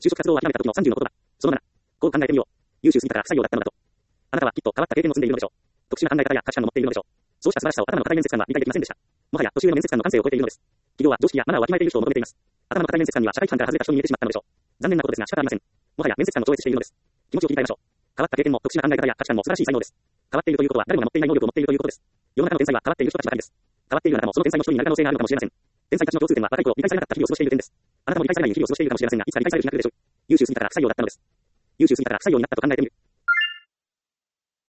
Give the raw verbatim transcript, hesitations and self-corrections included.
就職活動を諦めた時のさんじゅうの言葉。そのなな。こう考えてみよう。優秀すぎたから不採用だったのだと。あなたはきっと変わった経験を積んでいるのでしょう。特殊な考え方や価値観を持っているのでしょう。そうした素晴らしさを頭の固い面接官は理解できませんでした。もはや年上の面接官の感性を超えているのです。企業は常識やマナーをわきまえている人を求めています。頭の固い面接官には社会規範から外れた人に見えてしまったのでしょう。残念なことですが仕方ありません。もはや面接官を超越しているのです。気持ちを切り替えましょう。変わった経験も特殊な考え方や価値観も素晴らしい才能です。変わっているということは誰もが持っていない能力を持っているということです。世の中の天才は変わっている人たちばかりです。変わっているあなたもその天才の一人になる可能性があるのかもしれません。天才たちの共通点は若い頃理解されなかった日々を過ごしている点です。あなたも理解されない日々を過ごしているかもしれませんが、いつか理解される日が来るでしょう。優秀すぎたから不採用だったのです。優秀すぎたから不採用になったと考えてみる。